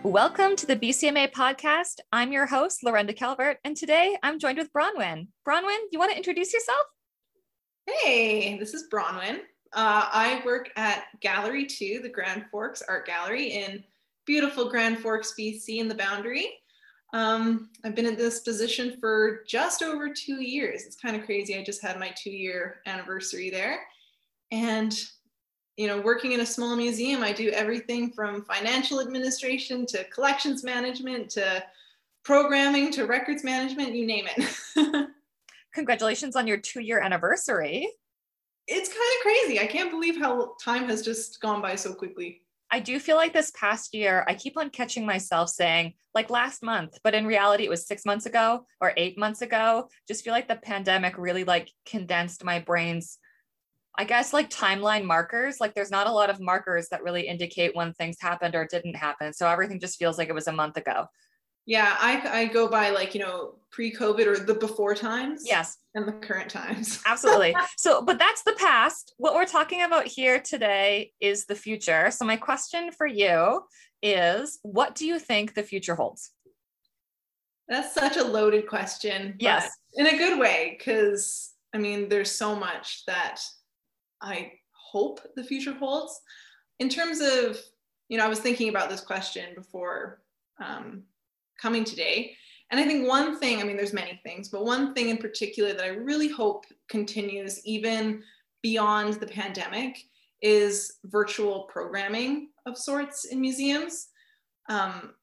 Welcome to the BCMA podcast. I'm your host, Lorenda Calvert, and today I'm joined with Bronwyn. Bronwyn, you want to introduce yourself? Hey, this is Bronwyn. I work at Gallery 2, the Grand Forks Art Gallery in beautiful Grand Forks, BC in the Boundary. I've been in this position for just over 2 years. It's kind of crazy. I just had my 2-year anniversary there. And working in a small museum, I do everything from financial administration to collections management to programming to records management, you name it. Congratulations on your 2-year anniversary. It's kind of crazy. I can't believe how time has just gone by so quickly. I do feel like this past year, I keep on catching myself saying like last month, but in reality, it was 6 months ago or 8 months ago. Just feel like the pandemic really condensed my brain's, I guess, timeline markers. There's not a lot of markers that really indicate when things happened or didn't happen. So everything just feels like it was a month ago. Yeah, I go by pre-COVID or the before times. Yes. And the current times. Absolutely. But that's the past. What we're talking about here today is the future. So my question for you is, what do you think the future holds? That's such a loaded question. Yes. In a good way, because there's so much that I hope the future holds. In terms of, I was thinking about this question before coming today. And I think one thing, there's many things, but one thing in particular that I really hope continues even beyond the pandemic is virtual programming of sorts in museums. I'm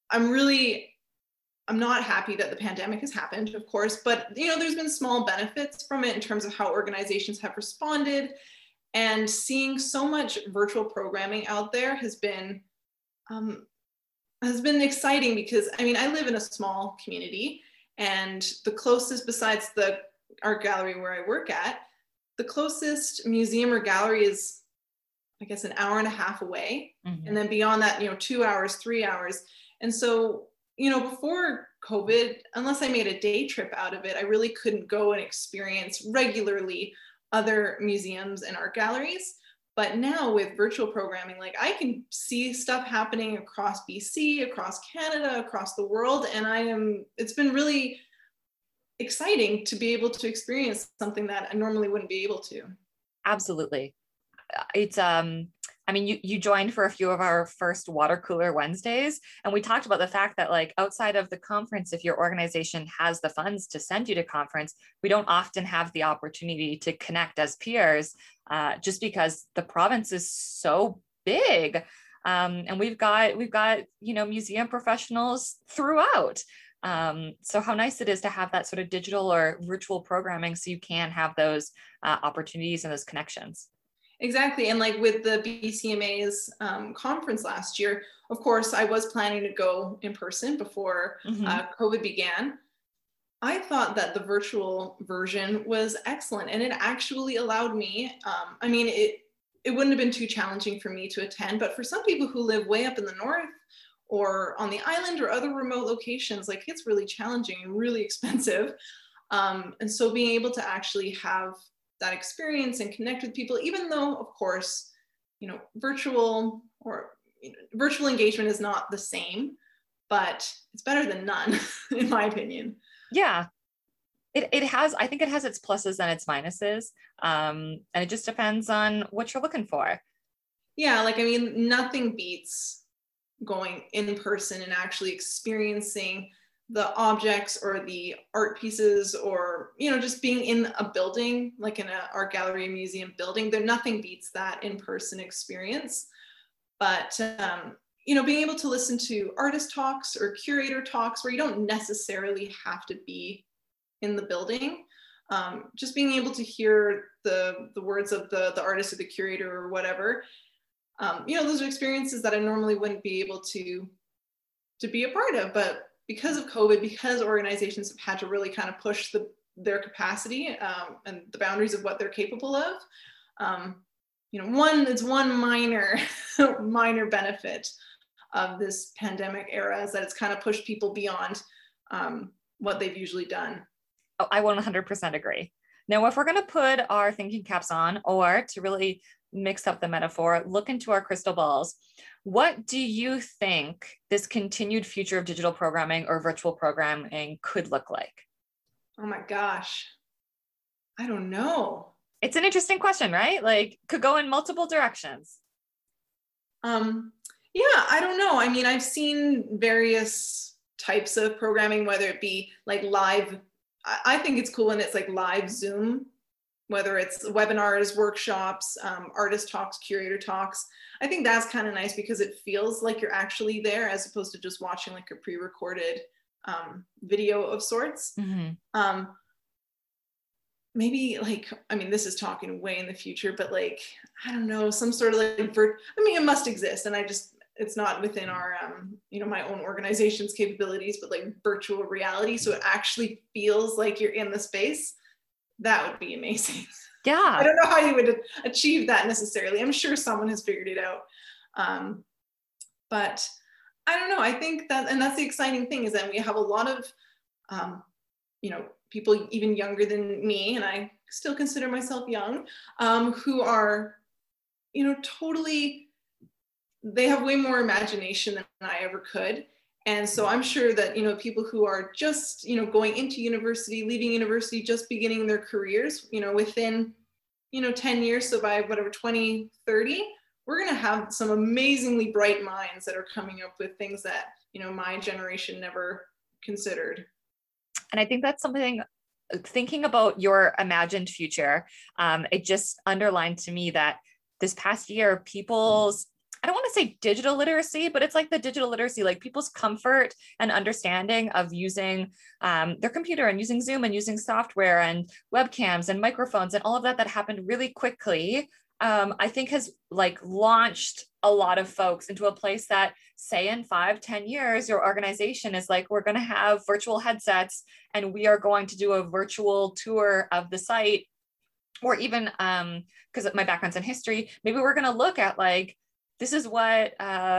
not happy that the pandemic has happened, of course, but there's been small benefits from it in terms of how organizations have responded, and seeing so much virtual programming out there has been exciting because I live in a small community, and the closest, besides the art gallery where I work at, the closest museum or gallery is, I guess, an hour and a half away. Mm-hmm. And then beyond that, 2 hours, 3 hours. And so, before COVID, unless I made a day trip out of it, I really couldn't go and experience regularly other museums and art galleries. But now with virtual programming, I can see stuff happening across BC, across Canada, across the world. And it's been really exciting to be able to experience something that I normally wouldn't be able to. Absolutely. It's, you joined for a few of our first Water Cooler Wednesdays, and we talked about the fact that outside of the conference, if your organization has the funds to send you to conference, we don't often have the opportunity to connect as peers, just because the province is so big. And we've got, museum professionals throughout. So how nice it is to have that sort of digital or virtual programming so you can have those opportunities and those connections. Exactly. And with the BCMA's conference last year, of course, I was planning to go in person before COVID began. I thought that the virtual version was excellent, and it actually allowed me, it wouldn't have been too challenging for me to attend, but for some people who live way up in the north or on the island or other remote locations, it's really challenging and really expensive. And so being able to actually have that experience and connect with people, even though, of course, virtual engagement is not the same, but it's better than none, in my opinion. Yeah, I think it has its pluses and its minuses. And it just depends on what you're looking for. Yeah, nothing beats going in person and actually experiencing the objects or the art pieces, or just being in a building, in an art gallery museum building. Nothing beats that in-person experience. But being able to listen to artist talks or curator talks where you don't necessarily have to be in the building, just being able to hear the words of the artist or the curator or whatever, those are experiences that I normally wouldn't be able to be a part of. But because of COVID, because organizations have had to really kind of push their capacity and the boundaries of what they're capable of, one minor benefit of this pandemic era is that it's kind of pushed people beyond what they've usually done. Oh, I 100% agree. Now, if we're going to put our thinking caps on, or to really mix up the metaphor, look into our crystal balls. What do you think this continued future of digital programming or virtual programming could look like? Oh my gosh. I don't know. It's an interesting question, right? Like, could go in multiple directions. Yeah, I don't know. I mean, I've seen various types of programming, whether it be like live. I think it's cool when it's like live Zoom, whether it's webinars, workshops, artist talks, curator talks. I think that's kind of nice because it feels like you're actually there as opposed to just watching like a pre-recorded video of sorts. Mm-hmm. Maybe like, I mean, this is talking way in the future, but like, I don't know, some sort of like, I mean, it must exist. And it's not within our, my own organization's capabilities, but like virtual reality. So it actually feels like you're in the space. That would be amazing. Yeah. I don't know how you would achieve that necessarily. I'm sure someone has figured it out. But I don't know. I think that, and that's the exciting thing, is that we have a lot of, people even younger than me, and I still consider myself young, who are, totally, they have way more imagination than I ever could. And so I'm sure that, people who are just, going into university, leaving university, just beginning their careers, within, 10 years, so by whatever, 2030, we're going to have some amazingly bright minds that are coming up with things that, my generation never considered. And I think that's something, thinking about your imagined future, it just underlined to me that this past year, people's, I don't want to say digital literacy, but it's like the digital literacy, like people's comfort and understanding of using their computer and using Zoom and using software and webcams and microphones and all of that happened really quickly. I think has like launched a lot of folks into a place that, say, in 5-10 years, your organization is like, we're going to have virtual headsets and we are going to do a virtual tour of the site. Or even, because my background's in history, maybe we're going to look at like, this is what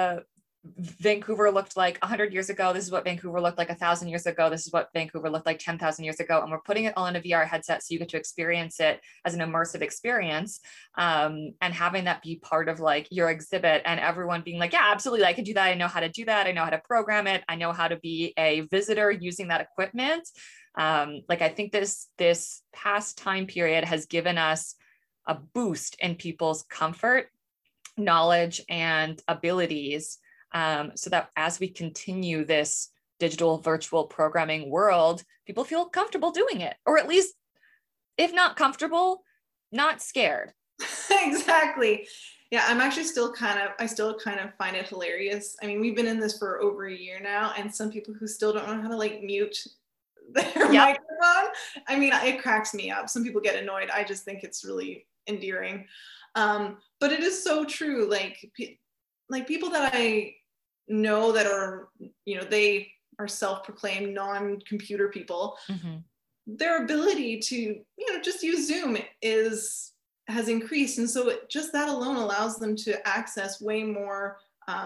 Vancouver looked like 100 years ago. This is what Vancouver looked like 1,000 years ago. This is what Vancouver looked like 10,000 years ago. And we're putting it all in a VR headset so you get to experience it as an immersive experience, and having that be part of like your exhibit, and everyone being like, yeah, absolutely, I can do that. I know how to do that. I know how to program it. I know how to be a visitor using that equipment. Like, I think this past time period has given us a boost in people's comfort, knowledge, and abilities, so that as we continue this digital virtual programming world, people feel comfortable doing it, or at least, if not comfortable, not scared. Exactly. Yeah, I'm actually I still kind of find it hilarious. I mean, we've been in this for over a year now, and some people who still don't know how to like mute their microphone. I mean, it cracks me up. Some people get annoyed. I just think it's really endearing. But it is so true. Like people that I know that are, they are self-proclaimed non-computer people, mm-hmm. their ability to, just use Zoom has increased. And so just that alone allows them to access way more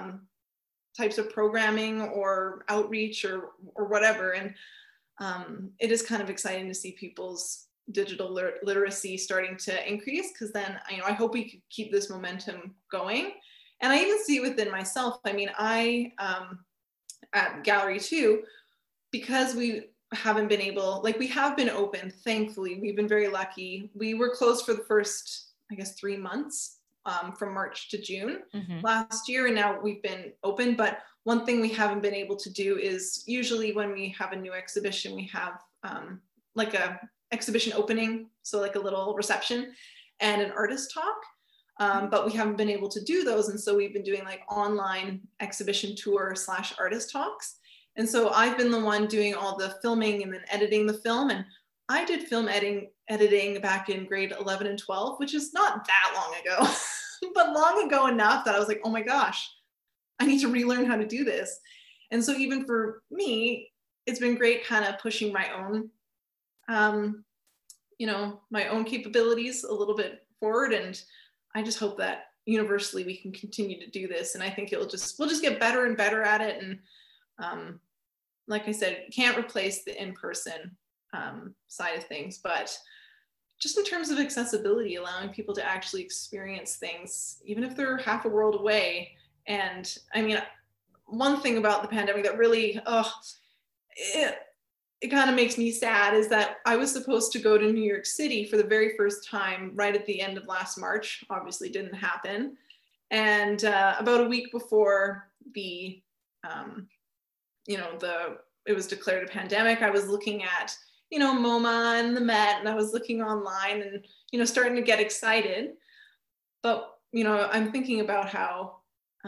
types of programming or outreach or whatever. And it is kind of exciting to see people's digital literacy starting to increase, because then, I hope we could keep this momentum going. And I even see it within myself. I mean, I, at Gallery 2, because we haven't been able, like, we have been open, thankfully, we've been very lucky. We were closed for the first, 3 months, from March to June mm-hmm. last year, and now we've been open. But one thing we haven't been able to do is, usually when we have a new exhibition, we have like a exhibition opening, so like a little reception and an artist talk, but we haven't been able to do those, and so we've been doing like online exhibition tour / artist talks. And so I've been the one doing all the filming and then editing the film, and I did film editing back in grade 11 and 12, which is not that long ago, but long ago enough that I was like, oh my gosh, I need to relearn how to do this. And so even for me, it's been great kind of pushing my own my own capabilities a little bit forward. And I just hope that universally we can continue to do this. And I think we'll just get better and better at it. And like I said, can't replace the in-person side of things, but just in terms of accessibility, allowing people to actually experience things, even if they're half a world away. And I mean, one thing about the pandemic that really, it kind of makes me sad is that I was supposed to go to New York City for the very first time right at the end of last March. Obviously didn't happen. And about a week before the, it was declared a pandemic, I was looking at, MoMA and the Met, and I was looking online and, starting to get excited. But, I'm thinking about how,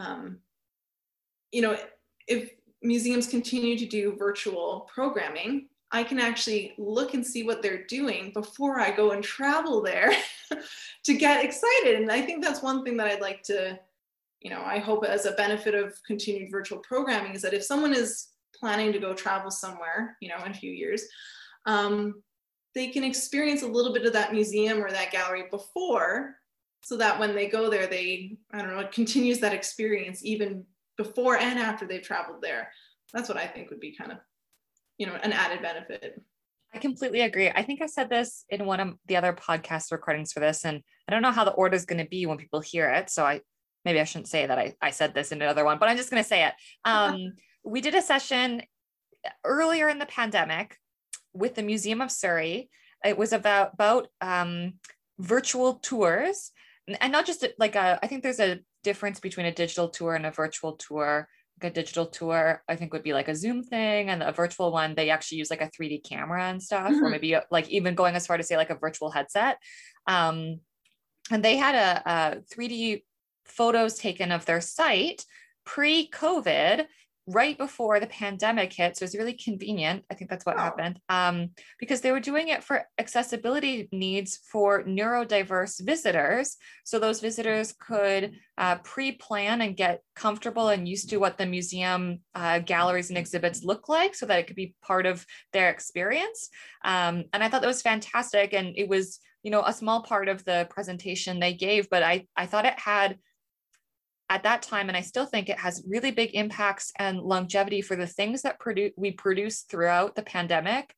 if museums continue to do virtual programming, I can actually look and see what they're doing before I go and travel there to get excited. And I think that's one thing that I'd like to, I hope as a benefit of continued virtual programming is that if someone is planning to go travel somewhere, in a few years, they can experience a little bit of that museum or that gallery before, so that when they go there, it continues that experience even before and after they've traveled there. That's what I think would be kind of, an added benefit. I completely agree. I think I said this in one of the other podcast recordings for this, and I don't know how the order is going to be when people hear it. So maybe I shouldn't say that I said this in another one, but I'm just going to say it. We did a session earlier in the pandemic with the Museum of Surrey. It was about virtual tours, and not just I think there's a difference between a digital tour and a virtual tour. A digital tour, I think, would be like a Zoom thing, and a virtual one, they actually use like a 3D camera and stuff, or maybe like even going as far to say like a virtual headset. And they had a 3D photos taken of their site pre-COVID, right before the pandemic hit. So it's really convenient. I think that's what happened, because they were doing it for accessibility needs for neurodiverse visitors. So those visitors could pre-plan and get comfortable and used to what the museum galleries and exhibits look like, so that it could be part of their experience. And I thought that was fantastic. And it was, a small part of the presentation they gave, but I thought it had, at that time, and I still think it has really big impacts and longevity for the things that we produce throughout the pandemic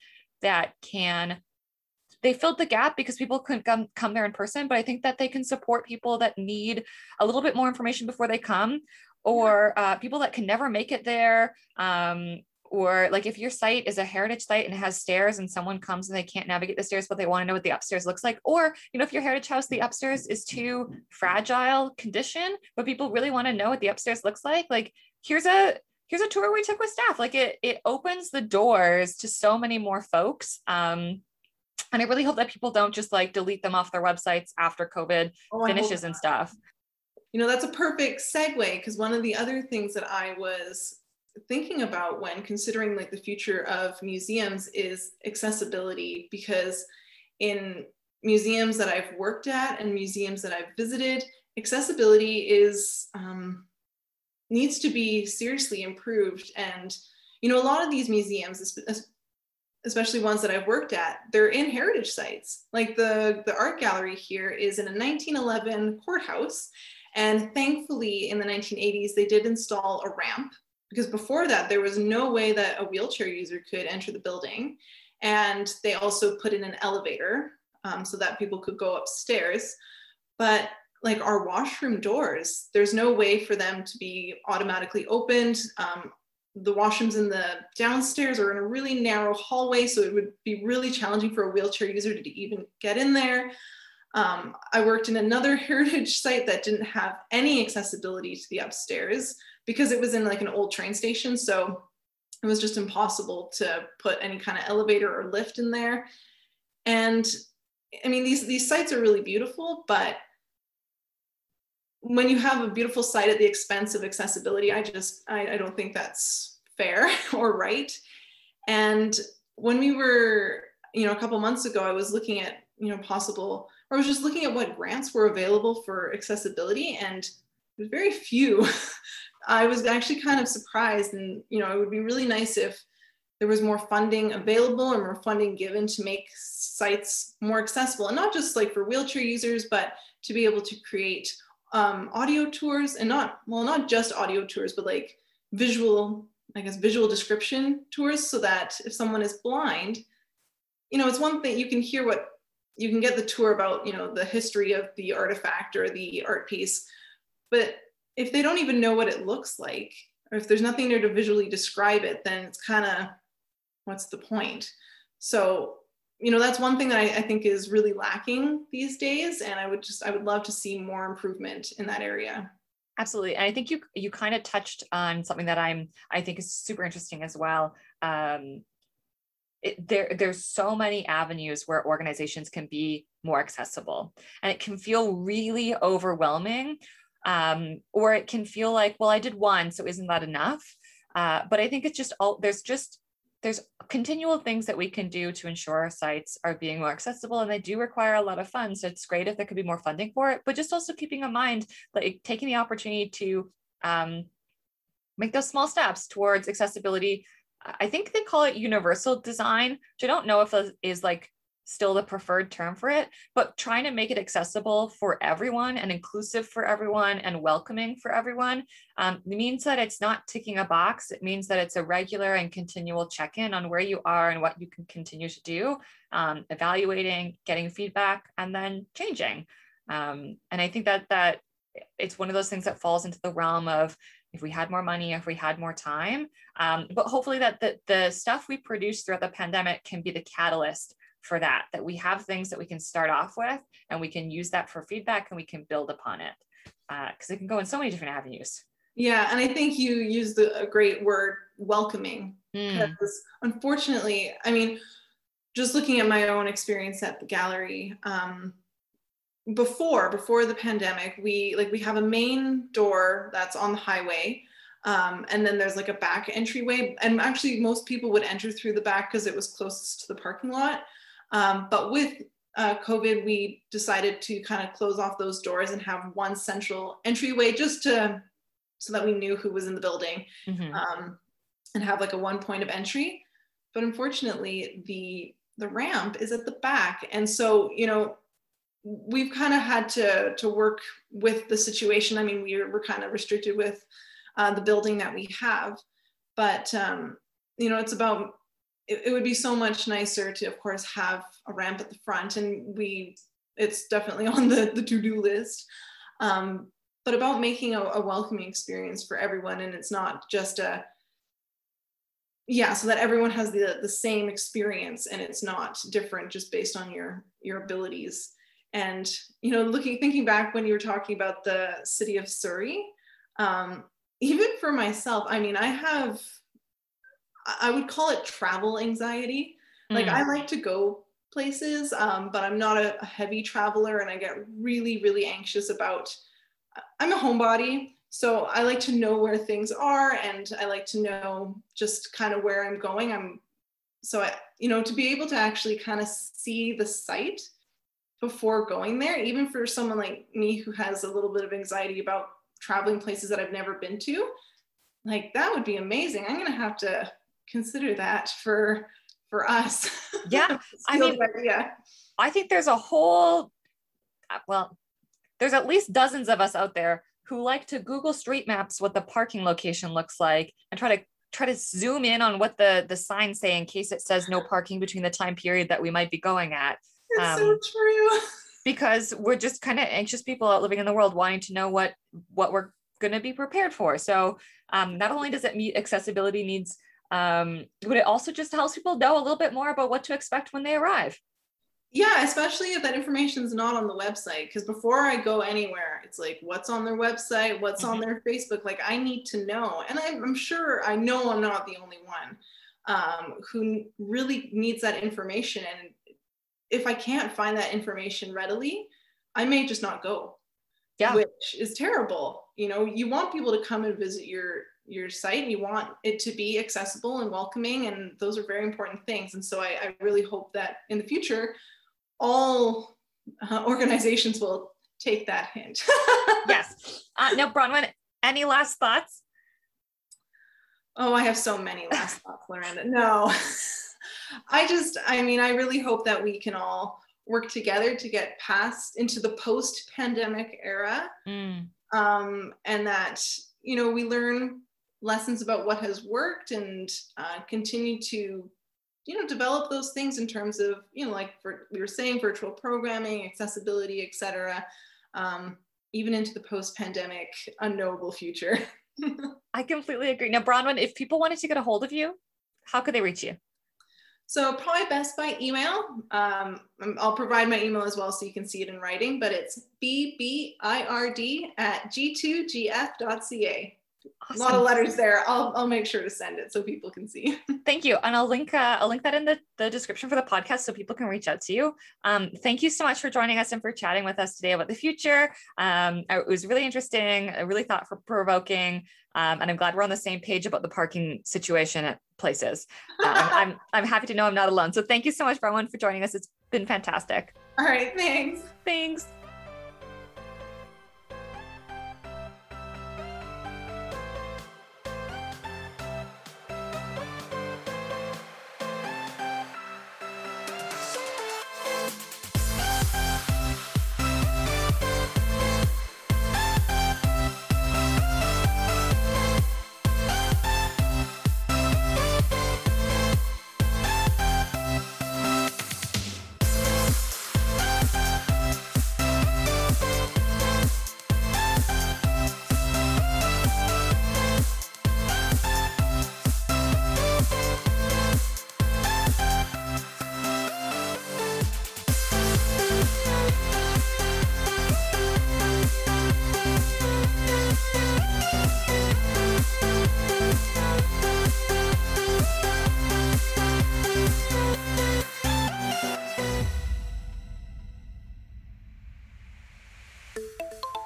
they filled the gap because people couldn't come there in person, but I think that they can support people that need a little bit more information before they come, or people that can never make it there. Or like if your site is a heritage site and it has stairs and someone comes and they can't navigate the stairs, but they want to know what the upstairs looks like. Or, if your heritage house, the upstairs is too fragile condition, but people really want to know what the upstairs looks like here's a tour we took with staff. Like it opens the doors to so many more folks. And I really hope that people don't just delete them off their websites after COVID finishes and stuff. That's a perfect segue, because one of the other things that I was thinking about when considering the future of museums is accessibility, because in museums that I've worked at and museums that I've visited, accessibility is needs to be seriously improved. And a lot of these museums, especially ones that I've worked at, they're in heritage sites. Like the art gallery here is in a 1911 courthouse, and thankfully in the 1980s they did install a ramp, because before that, there was no way that a wheelchair user could enter the building. And they also put in an elevator so that people could go upstairs. But our washroom doors, there's no way for them to be automatically opened. The washrooms in the downstairs are in a really narrow hallway, so it would be really challenging for a wheelchair user to even get in there. I worked in another heritage site that didn't have any accessibility to the upstairs, because it was in an old train station. So it was just impossible to put any kind of elevator or lift in there. And I mean, these sites are really beautiful, but when you have a beautiful site at the expense of accessibility, I don't think that's fair or right. And when we were, a couple months ago, I was looking at, I was just looking at what grants were available for accessibility, and there's very few. I was actually kind of surprised, and it would be really nice if there was more funding available and more funding given to make sites more accessible, and not just for wheelchair users, but to be able to create audio tours, and not just audio tours, but visual description tours, so that if someone is blind, it's one thing you can hear what you can get the tour about, you know, the history of the artifact or the art piece, but if they don't even know what it looks like, or if there's nothing there to visually describe it, then it's kind of, what's the point? So, you know, that's one thing that I think is really lacking these days. And I would love to see more improvement in that area. Absolutely. And I think you kind of touched on something that I think is super interesting as well. There's so many avenues where organizations can be more accessible, and it can feel really overwhelming, or it can feel like, well, I did one, so isn't that enough? But I think it's just there's continual things that we can do to ensure our sites are being more accessible, and they do require a lot of funds. So it's great if there could be more funding for it, but just also keeping in mind, like taking the opportunity to make those small steps towards accessibility. I think they call it universal design, which I don't know if is like still the preferred term for it, but trying to make it accessible for everyone and inclusive for everyone and welcoming for everyone. It means that it's not ticking a box. It means that it's a regular and continual check-in on where you are and what you can continue to do, evaluating, getting feedback, and then changing. And I think that it's one of those things that falls into the realm of, if we had more money, if we had more time, but hopefully that the stuff we produce throughout the pandemic can be the catalyst for that we have things that we can start off with, and we can use that for feedback, and we can build upon it, because it can go in so many different avenues. Yeah, and I think you used a great word, welcoming, because unfortunately, I mean, just looking at my own experience at the gallery, before the pandemic, we have a main door that's on the highway, and then there's like a back entryway, and actually most people would enter through the back because it was closest to the parking lot. But with COVID, we decided to kind of close off those doors and have one central entryway, just so that we knew who was in the building, and have like a one point of entry. But unfortunately, the ramp is at the back, and so, you know, we've kind of had to work with the situation. I mean, we're kind of restricted with the building that we have, but you know, it's about, it would be so much nicer to, of course, have a ramp at the front, and it's definitely on the to-do list, but about making a welcoming experience for everyone. And it's not just so that everyone has the same experience, and it's not different just based on your abilities. And, you know, thinking back when you were talking about the city of Surrey, even for myself, I mean, I would call it travel anxiety. Like, I like to go places, but I'm not a heavy traveler, and I get really, really anxious about, I'm a homebody, so I like to know where things are, and I like to know just kind of where I'm going. You know, to be able to actually kind of see the site before going there, even for someone like me who has a little bit of anxiety about traveling places that I've never been to, like, that would be amazing. I'm gonna have to consider that for us. Yeah, I mean, yeah. I think there's a whole, well, there's at least dozens of us out there who like to Google Street Maps what the parking location looks like, and try to zoom in on what the signs say in case it says no parking between the time period that we might be going at. It's so true. Because we're just kind of anxious people out living in the world, wanting to know what we're going to be prepared for. So not only does it meet accessibility needs, but it also just helps people know a little bit more about what to expect when they arrive. Yeah, especially if that information is not on the website. Because before I go anywhere, it's like, what's on their website? What's on their Facebook? Like, I need to know. And I'm sure, I know I'm not the only one who really needs that information. And if I can't find that information readily, I may just not go. Yeah. Which is terrible. You know, you want people to come and visit your site, and you want it to be accessible and welcoming, and those are very important things. And so I really hope that in the future, all organizations will take that hint. Yes. Now, Bronwyn, any last thoughts? Oh, I have so many last thoughts, Lorenda. No. I really hope that we can all work together to get past into the post-pandemic era, and that, you know, we learn lessons about what has worked, and continue to develop those things in terms of, like we were saying, virtual programming, accessibility, etc. Even into the post-pandemic unknowable future. I completely agree. Now, Bronwyn, if people wanted to get a hold of you, how could they reach you? So probably best by email. I'll provide my email as well so you can see it in writing, but it's bbird@g2gf.ca. Awesome. A lot of letters there. I'll make sure to send it so people can see. Thank you. And I'll link that in the description for the podcast so people can reach out to you. Thank you so much for joining us and for chatting with us today about the future. It was really interesting, really thought-provoking. And I'm glad we're on the same page about the parking situation at places. I'm happy to know I'm not alone. So thank you so much, Bronwyn, for joining us. It's been fantastic. All right. Thanks. Thanks.